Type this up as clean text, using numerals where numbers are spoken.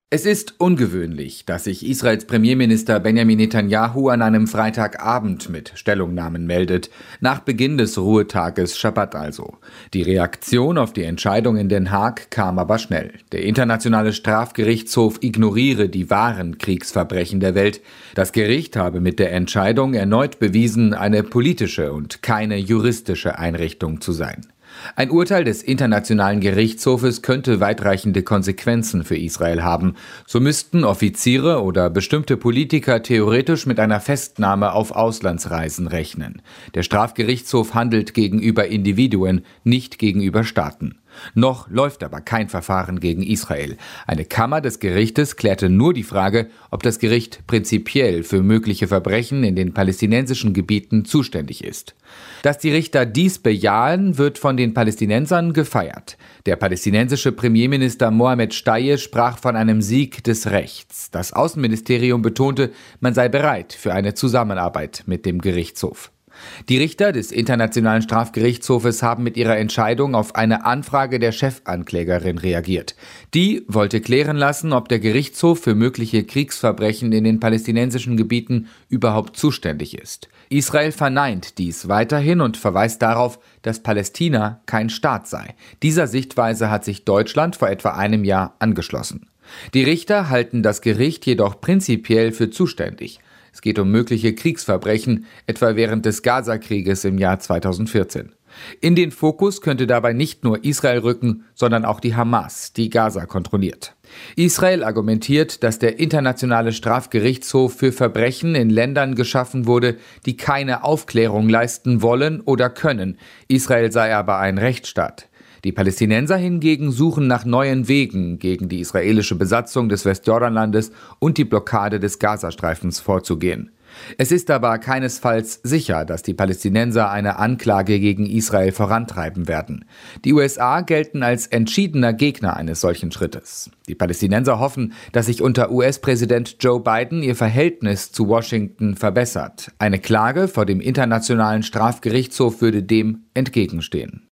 Es ist ungewöhnlich, dass sich Israels Premierminister Benjamin Netanyahu an einem Freitagabend mit Stellungnahmen meldet, nach Beginn des Ruhetages Schabbat also. Die Reaktion auf die Entscheidung in Den Haag kam aber schnell. Der Internationale Strafgerichtshof ignoriere die wahren Kriegsverbrechen der Welt. Das Gericht habe mit der Entscheidung erneut bewiesen, eine politische und keine juristische Einrichtung zu sein. Ein Urteil des Internationalen Gerichtshofes könnte weitreichende Konsequenzen für Israel haben. So müssten Offiziere oder bestimmte Politiker theoretisch mit einer Festnahme auf Auslandsreisen rechnen. Der Strafgerichtshof handelt gegenüber Individuen, nicht gegenüber Staaten. Noch läuft aber kein Verfahren gegen Israel. Eine Kammer des Gerichtes klärte nur die Frage, ob das Gericht prinzipiell für mögliche Verbrechen in den palästinensischen Gebieten zuständig ist. Dass die Richter dies bejahen, wird von den Palästinensern gefeiert. Der palästinensische Premierminister Mohammed Shtayyeh sprach von einem Sieg des Rechts. Das Außenministerium betonte, man sei bereit für eine Zusammenarbeit mit dem Gerichtshof. Die Richter des Internationalen Strafgerichtshofes haben mit ihrer Entscheidung auf eine Anfrage der Chefanklägerin reagiert. Die wollte klären lassen, ob der Gerichtshof für mögliche Kriegsverbrechen in den palästinensischen Gebieten überhaupt zuständig ist. Israel verneint dies weiterhin und verweist darauf, dass Palästina kein Staat sei. Dieser Sichtweise hat sich Deutschland vor etwa einem Jahr angeschlossen. Die Richter halten das Gericht jedoch prinzipiell für zuständig. Es geht um mögliche Kriegsverbrechen, etwa während des Gaza-Krieges im Jahr 2014. In den Fokus könnte dabei nicht nur Israel rücken, sondern auch die Hamas, die Gaza kontrolliert. Israel argumentiert, dass der Internationale Strafgerichtshof für Verbrechen in Ländern geschaffen wurde, die keine Aufklärung leisten wollen oder können. Israel sei aber ein Rechtsstaat. Die Palästinenser hingegen suchen nach neuen Wegen, gegen die israelische Besatzung des Westjordanlandes und die Blockade des Gazastreifens vorzugehen. Es ist aber keinesfalls sicher, dass die Palästinenser eine Anklage gegen Israel vorantreiben werden. Die USA gelten als entschiedener Gegner eines solchen Schrittes. Die Palästinenser hoffen, dass sich unter US-Präsident Joe Biden ihr Verhältnis zu Washington verbessert. Eine Klage vor dem Internationalen Strafgerichtshof würde dem entgegenstehen.